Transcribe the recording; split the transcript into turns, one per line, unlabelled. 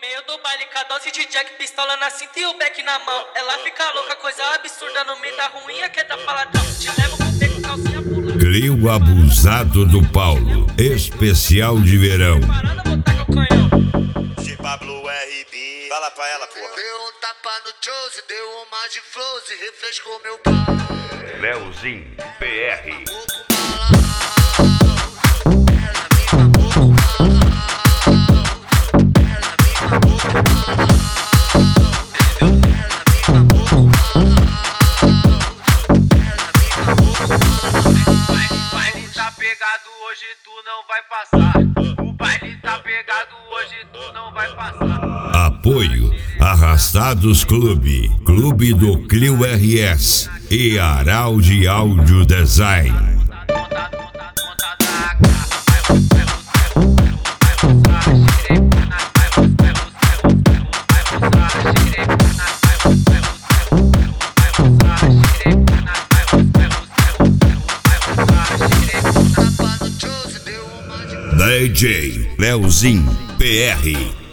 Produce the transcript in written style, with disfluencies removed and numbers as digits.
meio do baile, cadence de Jack, pistola na cinta e o beck na mão. Ela fica louca, coisa absurda no meio da ruinha que tá faladão. Te levo com beco, calcinha pula.
Clio abusado do Paulo, especial de verão.
Parada, botar com o canhão.
De Pablo RB, fala pra ela, porra.
Deu um tapa no Chose, deu uma de flows e refrescou meu pau.
Leozinho PR.
O baile tá pegado, hoje tu não vai passar. O baile tá pegado, hoje tu não vai passar.
Apoio Arrastados Clube, Clube do Clio RS e Araldi Audio Design. DJ Leozinho PR.